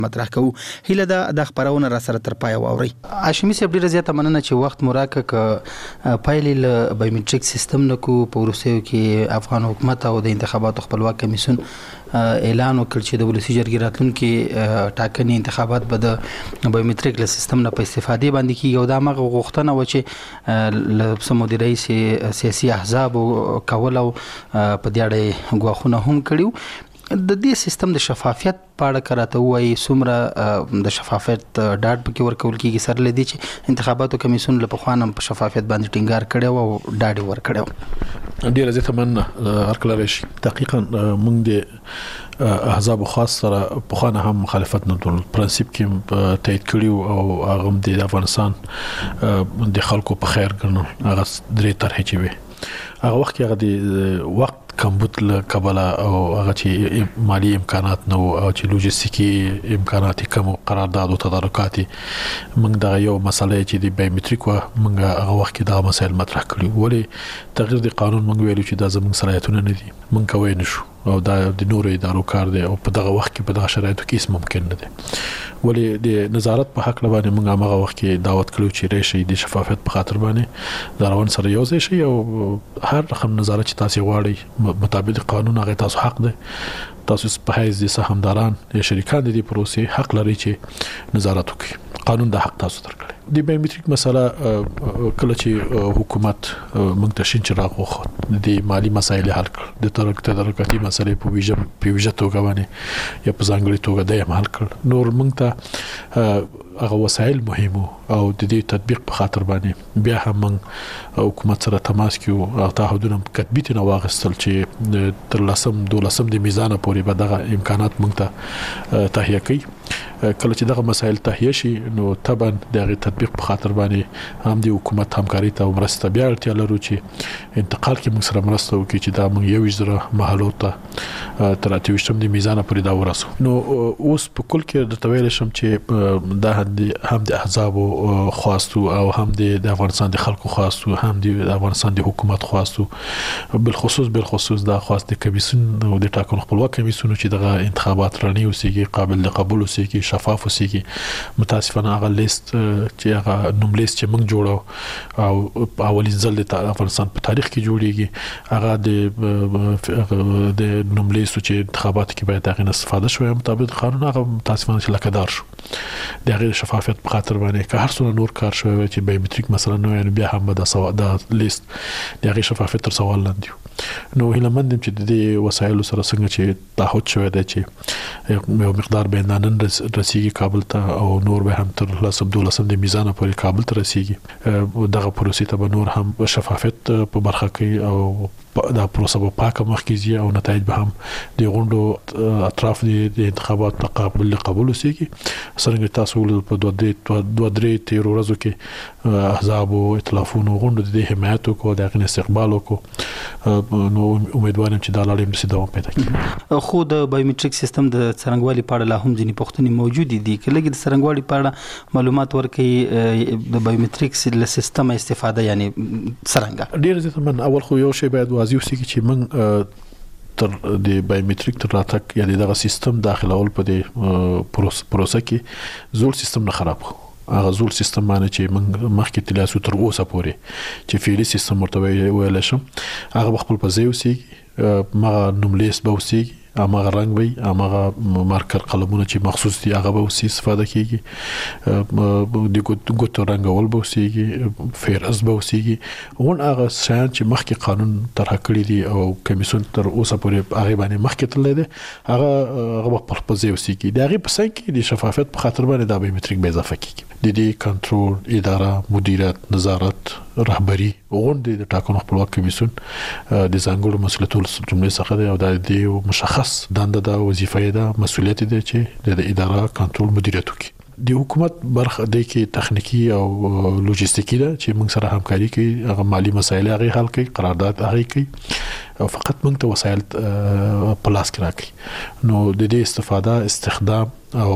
مطرح کوو. هیله ده د خبرونه را سره تر پای واوري. هاشمي صاحب ډیره زیاته مننه چې وخت مراکه ک پایل بایومټریک سیستم نکو په روسیو کې افغان حکومت او د انتخاباتو خپلواک کمیسیون اعلان وکړ چې د ولسی جرګې راتلونکي ټاکنې انتخابات به د بایومټریک سیستم نه په استفادې باندې کیږي او دا مغه غوښتنه و چې ل سمودي رئیس سیاسي احزاب کول او په دې اړه غواخونه هم کړیو. د دې سیستم د شفافیت په اړه کراته وایي څومره د شفافیت ډاډ پکې ورکول کیږي سره لدی چې انتخاباتو کمیسیون له پخوانم په شفافیت باندې ټینګار کړي او ډاډ ورکړي. ډیره زه تمنه هرکله شي دقیقاً موږ د احزاب خاص سره پخوانه هم مخالفت نه درلود. پرنسيپ کې تایید کړیو او هغه د افغانستان د خلکو په خیر ګڼل هغه درې طرحې چې وي هغه وخت هغه د وخت کمبود له کبله او هغه چې مالی امکانات نو او چې لوجستیکي امکانات کم او قرارداد او تدارکات موږ دا یو مسله چې د بایومټریک و موږ هغه وخت کې دا مسایل مطرح کړی ولی تغییر د قانون موږ ویلو چې دا زموږ صلاحیتونه نه دي موږ کوی نشو او دا د نورو ادارو کار دی او په دغه وخت کې په دغه شرایطو کې ممکن نه دی ولی د نظارت په حق لبانې موږ هغه وخت کې دعوت کړو چې راشي د شفافیت په خاطر باندې دا روان سره یو ځای شي او هر رقم نظارت چې تاسو غواړئ مطابق قانون هغه تاسو حق دی تاسو په حیث د سهامداران یا شریکان د دې پروسې حق لري چې نظارت وکړي قانون د حق تاسو درکړي. د بایومټریک مسله کله چې حکومت موږ ته شین چراغ وخت د مالی مسایل حل کړ د تدارکاتي مسلې په ویژه توګه باندې یا په ځانګړي توګه د حل کړ نور موږ ته هغه وسایل مهمو او د دې تطبیق په خاطر باندې بیا هم موږ حکومت سره تماس کیو او تعهدونه کتبي ته واغستل چې تر لسم دولسم د میزان پورې به دغه امکانات موږ ته تهیه کړي. کله چې دغه مسایل تهیه شي نو طبعا دغه تطبیق په خاطر باندې هم د حکومت همکاري ته مرسته بیا اړتیا لرو چې انتقال کې موږ سره مرسته وکړي چې دا موږ یو ځره محلو ته تر 28 د میزان پورې دا ورسو. نو اوس په کل کې د تویل شم چې دا هم د احزاب خواستو او هم د افغانستان د خلکو خواستو هم د افغانستان د حکومت خواستو بالخصوص دا خواست د کمیسیون او د ټاکنو خپلواک کمیسیون چې دغه انتخابات راني اوسېږي قابل د قبول اوسېږي شفاف اوسېږي. متاسفانه هغه لیست چې هغه نوم لیست چې موږ جوړو او اولین ځل د افغانستان په تاریخ کې جوړیږي هغه د نوم لیست چې انتخابات کې باید هغه استفاده شوی مطابق قانون هغه متاسفانه چې لکهدار شو د هغه شفافیت په خاطر باندې که هر څونه نور کار شوی چې بایومټریک مثلا نو یعنی بیا هم د لیست د هغه شفافیت تر سوال لاندې. نو هیله مند چې د دې وسایلو سره څنګه چې تعهد شوی دی چې یو مقدار به نن رسیږي کابل ته او نور به هم تر 12 د میزان پورې کابل ته رسیږي دغه پروسې ته به نور هم شفافیت په برخه کې او دا پروسه په پاکه مخکې او نتایج به هم د غونډو اطراف د انتخابات قابل قبول وسیږي. څنګه تاسو ول په دوه درې تیر ورځو کې احزاب او ائتلافونو غونډو د حمایت او د استقبال وکړو نو امیدوارم چې دا لړۍ هم دوام پیدا کړي. خو د بایومټریک سیستم د څرنګوالي په اړه لا هم ځینې پوښتنې موجود دي کله د څرنګوالي په اړه معلومات ورکړي د بایومټریک سیستم استفاده یعنی څرنګه ډیر زه من اول خو یو شی باید واضح وسي چې موږ تر د بایومټریک تر راتګ یا دغه سیستم داخلول په دې پروسه کې زول سیستم نه خراب هغه زول سیستم باندې چې موږ مخکې تلاسو تر اوسه پورې چې فعلی سیستم ورته ویل شم هغه خپل په ځای وسي ما نوملیس به وسي امغه رنگ وي امغه مارکر قلمونه چې مخصوص دي هغه به وسي استفاده کیږي د ګوتو رنگول به وسيږي فیرز به وسيږي اون هغه شان چې مخکې قانون طرح کړی دی او کمیسیون تر اوسه پورې هغه باندې مخکې تللی دی هغه په خپل ځای وسيږي د هغه په څنګ کې د شفافیت په خاطر باندې د بایومټریک به اضافه کیږي د دې کنټرول اداره مدیریت نظارت رهبری غونډې د ټاکنو خپلواک کمیسیون د ځانګړو مسؤلیتونو جملې څخه دی او د دې مشخص دنده د وظیفه ده مسؤلیت دی چې د اداره کنټرول مدیریت وکړي. د حکومت برخه د کې تخنیکی او لوجستیکی ده چې موږ سره همکاري کوي هغه مالی مسایل هغه حل کوي قرارداد هغه کوي فقط موږ ته وسایل په لاس کې راکړي نو د دې استخدام او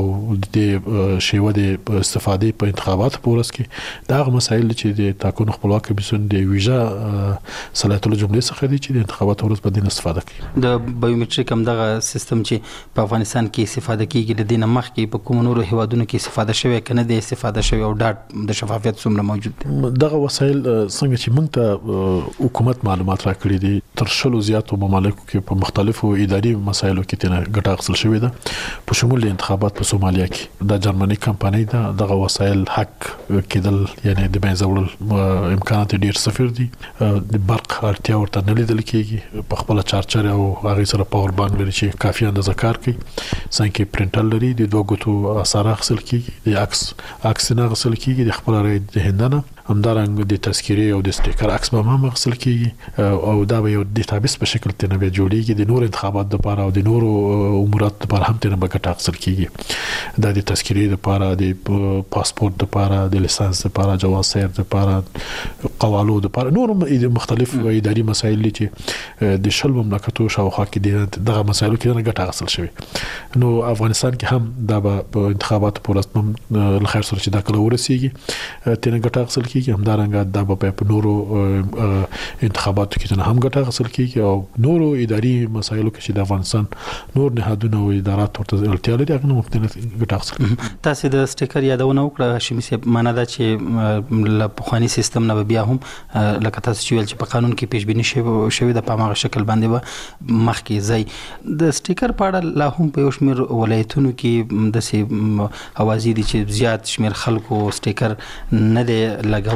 د شیوه د استفادې په انتخابات پورس کې دا مسایل چې د تاکون خپلواک کمیسیون د ویزا صلاحیت الجملې څخه دي چې د انتخابات پورس باندې استفاده کوي د بایومټریک هم دغه سیستم چې په افغانستان کې استفاده کیږي د دینه مخ کې په کوم نورو هیوادونو کې استفاده شوی کنه د استفاده شوی او ډاټ د شفافیت څومره موجود دي دغه وسایل څنګه چې موږ ته حکومت معلومات راکړي دي تر شلو زیاتو ممالکو کې په مختلفو اداري مسایلو کې تنه ګټه اخیستل شوې ده په شمول د انتخابات په سومالیا کې د جرمني کمپنۍ دغه وسایل حق کېدل یعنی د بنځول امکانات ډیر صفر دي د برق اړتیا ورته نه لیدل کېږي په خپل چارچر او هغه سره پاور بانک لري چې کافي اندازه کار کوي څنګه پرنټر لري د دوه ګوتو اثر اخیستل کېږي د عکس نه اخیستل کېږي د خپل رای د هندنه همدارنګ د تذکيري او د سټیکر عکس به هم اخیستل کېږي او دا به یو ډیټابیس په شکل تنه به جوړیږي د نور انتخابات لپاره او د نور امورات لپاره هم تنه به ګټه اخیستل کېږي د تذکيري لپاره د پاسپورت لپاره د لیسانس لپاره جواز سیر لپاره قوالو لپاره نور مختلف اداري مسایل چې د شل مملکتو شاوخوا کې دغه مسایلو کې ګټه اخیستل شوی نو افغانستان کې هم دا په انتخابات پورس لخر سره چې دا کله ورسیږي تنه ګټه اخیستل کېږي همدارنګه دا په نورو انتخاباتو کې هم ګټه اخیستل کېږي او نورو اداري مسایلو کې چې د افغانستان نور نهادونه او ادارات ورته اړتیا لري هغه مختلف ګټه اخیستل تاسو د سټیکر یادونه وکړه هاشمي صاحب معنا دا چې له پخوانی سیستم نه بیا هم لکه تاسو چې په قانون کې پیش بینی شوی د پامغه شکل باندې به مخکې ځي د سټیکر په اړه لا هم په یو شمېر ولایتونو کې د سي اوازې دي چې زیات شمېر خلکو سټیکر نه دی لګولې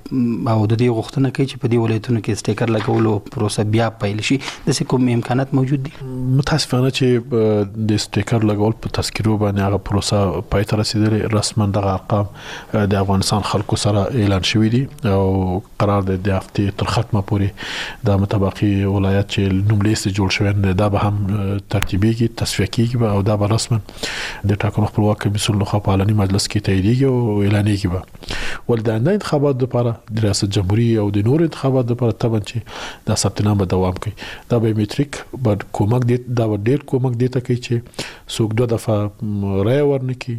او د دې غوښتنه کوي چې په دې ولایتونو کې سټیکر لګولو پروسه بیا پیل شي د کوم امکانات موجود دي متاسفانه چې د سټیکر لګول په تذکیرو باندې هغه پروسه پای ته رسیدلې رسما د ارقام د افغانستان خلکو سره اعلان شوی دي او قرار د هفته تر ختمه پورې د متبقي ولایت چې نوم لیست جوړ شوی دا به هم ترتیبيږي تصفیه کیږي او دا به رسما د ټاکنو خپلواک کمیسیون لخوا په اعلاني مجلس کې تاییدیږي او اعلانېږي به ول د انتخابات لپاره د ریاست جمهوریت او د نور انتخابات لپاره طبعا چې د ثبت نام دوام کوي دا بایومټریک بعد کومک دی دا ډیر کومک دی ته کوي چې څوک دوه دفعه رای ورنکي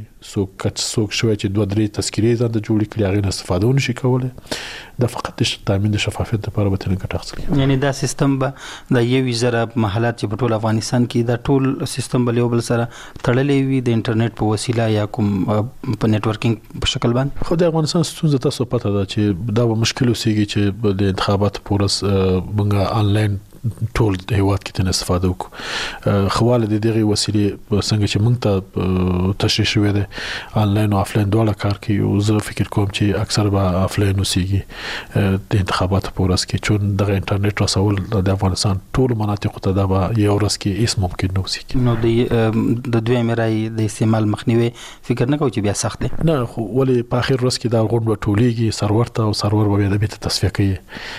څوک شوی چې دوه درې تذکیرې ځان د جوړ کړي هغه استفاده ونشي کولای دا فقط د تامین د شفافیت لپاره به تنه ګټه اخلي یعنی دا سیستم به د یو وزره محلات چې په ټول افغانستان کې دا ټول سیستم بل یو بل سره تړلې وي د انټرنیټ په وسیله یا کوم په نتورکینګ په شکل باندې خو د افغانستان ستونزه تاسو پته ده چې دا به مشکل وسیږي چې د انتخابات پورس موږ آنلاین ټول د هیواد کې تن استفاده وکړو خواله د دغه وسیلې څنګه چې موږ ته تشریح شوې ده آنلاین او آفلاین دواړه کار کوي او زه فکر کوم چې اکثر به آفلاین وسیږي د انتخاباتو پورس کې چون د انټرنیټ رسول د افغانستان ټول مناطق ته دا به یو ورځ کې هیڅ ممکن نه وسیږي نو د دوی مرای د استعمال مخنیوي فکر نه کوي چې بیا سخت دی نه خو ولې په اخر ورځ کې دا غونډه ټولېږي سرور ته او سرور به د بیت تصفیه کوي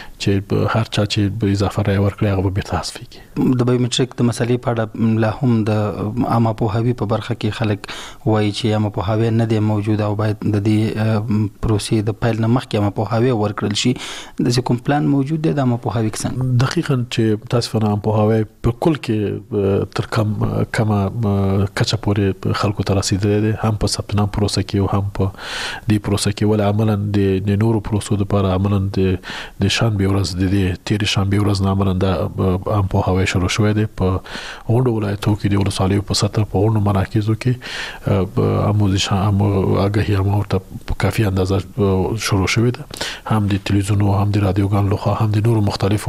چې هر چا چې به اضافه رای ورکړي هغه به تصفیه د بایومټریک د مسلې په اړه لا هم د عامه پوهاوی په برخه کې خلک وایي چې عامه پوهاوی نه دی موجود او باید د دې پروسې د پیل نه مخکې عامه پوهاوی ورکړل شي د کوم پلان موجود دی د عامه پوهاوی څنګه دقیقاً چې تاسو نه عامه پوهاوی په کل کې تر کما کچا پورې خلکو ته رسیدلی دی هم په ثبت نام پروسه کې او هم په دې پروسه کې ول عملاً د نورو پروسو لپاره عملاً د شنبه ورځ د تیر شنبه ورځ نه عملاً د عام پوهاوی شروع شوی دی په غونډو ولایتو کې د ولسوالیو په سطح په غونډو مراکزو کې آموزش آگاهی هم ورته په کافي اندازه شروع شوی دی هم د تلویزیون او هم د رادیوګان لخوا هم د نورو مختلفو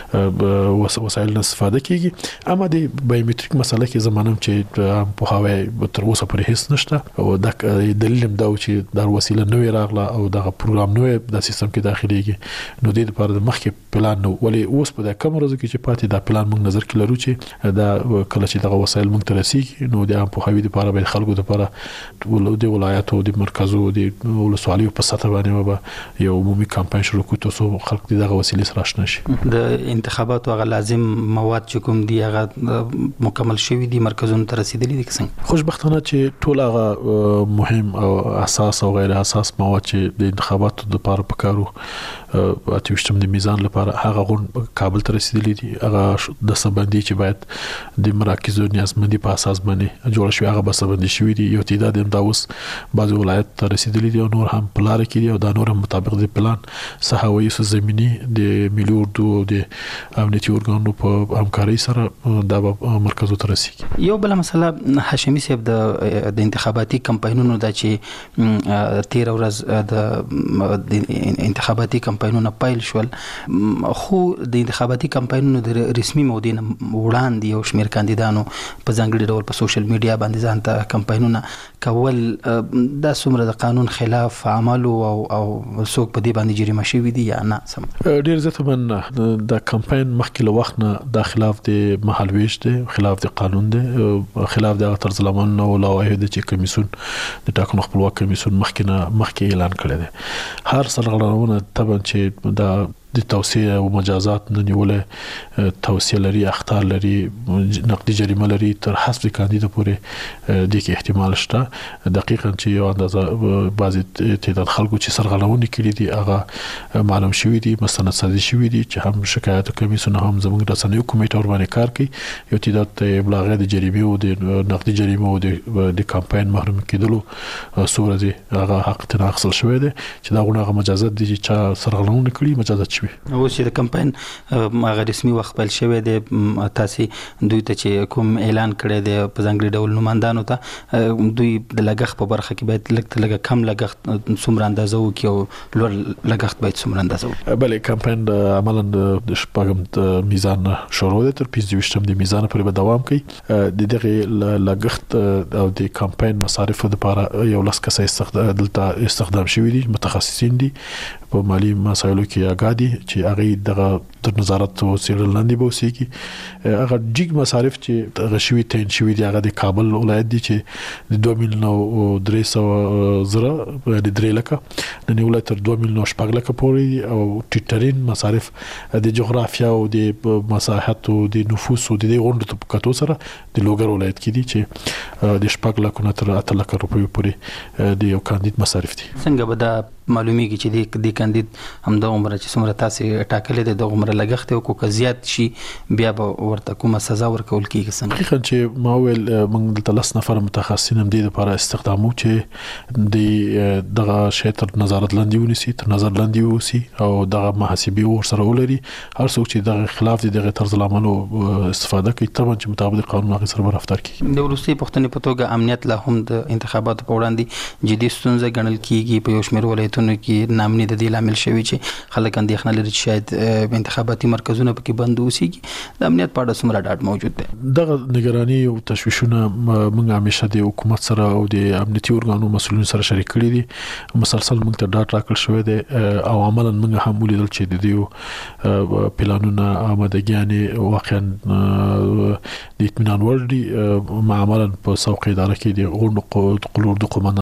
وسایل نه استفاده کیږي اما د بایومټریک مسله کې زمونږ چې په هواي تر اوسه پرې هیڅ نشته او د دلیل هم دا چې د وسیله نوې راغله او د پروګرام نوې د سیستم کې داخليږي نو د لپاره د مخکې پلان نو ولې اوس په د کوم ورځو کې چې پاتې دا پلان موږ نظر کې لرو چې دا کله چې دغه وسایل موږ ته رسیږي نو د په هواي لپاره به خلکو لپاره د ولایتو د مرکزو د ولسوالیو په سطح باندې به یو عمومي کمپاین شروع کوو ترڅو خلک دغه وسیلې سره آشنا شي د انتخاباتو هغه لازم مواد چې کوم دی هغه مکمل شوی دی مرکزونو ته رسیدلی دي څنګه خوشبختانه چې ټول هغه مهم او اساس او غیر اساس مواد چې د انتخاباتو لپاره پکارو اتوشتم د میزان لپاره هغه غون کابل ته رسیدلی دي هغه د سبندي چې باید د مراکزو نیازمندي په اساس باندې جوړ شوی هغه بسبندي شوی دي یو تعداد هم دا اوس بعض ولایت ته رسیدلی دي او نور هم پلان کې دي او دا نور هم مطابق د پلان صحوي زمینی د ملي اردو او د امنیتي ارګانونو په همکارۍ سره دا مرکزو ته رسیږي. یو بل مسله هاشمي صاحب د انتخاباتي کمپاینونو د چې 13 ورځ د انتخاباتي کمپاینونو پایل شول خو د انتخاباتي کمپاینونو د رسمي مودې وړاندې یو شمېر کاندیدانو په ځانګړي ډول په سوشل میډیا باندې ځان ته کمپاینونه کول دا څومره د قانون خلاف عمل او څوک په دې باندې جریمه شوی دي یا نه سم ډیر زیات من د کمپاین مخکې له وخت نه د خلاف د مهالويش دي خلاف د قانون دي خلاف د طرز العمل او لوایح د چې کمیسون د ټاکنو خپلواک کمیسون مخکې اعلان کړی دی هر سرغړونه طبعا چې د توصیه او مجازات نه نیولې توصیه لري اخطار لري نقدي جریمه لري تر حسب کاندید پورې د کې احتمال شته دقیقاً چې یو اندازه بعضی تعداد خلکو چې سرغړونه کړي دي هغه معلوم شوی دي مستند سازي شوی دي چې هم شکایت کمیسون هم زموږ د رسنیو کمیټه ور باندې کار کوي یو تعداد ابلاغ د جریمه او د نقدي جریمه او د کمپاین محروم کېدلو صورت هغه حق ته اخیستل شوی دی چې دا غوڼه مجازات دي چې سرغړونه کړي مجازات شوی او چې د کمپاین هغه رسمي وخت پیل شوی دی تاسو دوی ته چې کوم اعلان کړی دی په ځانګړي ډول نوماندانو ته دوی د لګښت په برخه کې باید لږ کم لګښت څومره اندازه وکړي او لوړ لګښت باید څومره اندازه وکړي. بله کمپاین عملاً د شپږم میزان شروع دی تر 25 د میزان پورې به دوام کوي د دغه لګښت او د کمپاین مصارفو لپاره یو لاس کسه دلته استخدام شوی دي متخصصین دي په مالی مسایلو کې اګادي چې هغه دغه تر نظارت او سیرل لاندې بوسيږي هغه جګ مصارف چې غشوي تین شوی دی هغه د کابل ولایت دی چې د 2 میلیون او 300 زره د 3 لکه د نیولای تر 2 میلیون او 4 لکه پورې او ټیټرین مصارف د جغرافیا او د مساحت او د نفوس او د غونډو طبقاتو سره د لوګر ولایت کې دي چې د 4 لکه نه تر 8 لکه روپیو پورې د یو کاندید مصارف دي. څنګه به دا معلومیږي چې د کاندید هم د عمر چې څومره تاسو ټاکلې د عمر لګښت او کو زیات شي بیا به ورته کومه سزا ورکول کیږي څنګه حقیقت چې ما ویل موږ د 10 نفر متخصصین هم د لپاره استخدامو چې د دغه شتر نظارت لاندې ونیسي تر نظر لاندې وسی او دغه محاسبه ور سره ولري هر څوک چې دغه خلاف دغه طرز العمل استفاده کوي طبعا چې مطابق قانون هغه سره رفتار کوي. د روسي پښتنې په توګه امنیت لا هم د انتخاباتو په وړاندې جدي ستونزه ګڼل کیږي په یو شمېر ولایتونو کې نامني د دې لامل شوی چې خلک اندېښنه لري چې شاید انتخاباتي مرکزونه پکې بند اوسېږي د امنیت په اړه څومره ډاډ موجود دی. دغه نگرانی او تشویشونه موږ همیشه د حکومت سره او د امنیتي ارګانونو مسؤلین سره شریک کړي دي مسلسل موږ ته ډاټ راکړل شوی دی او عملاً موږ هم ولیدل چې د دې پلانونه آمادګیانې واقعا د اطمینان وړ دي معاملات په سوق اداره کې د غونډو قلور د قومندان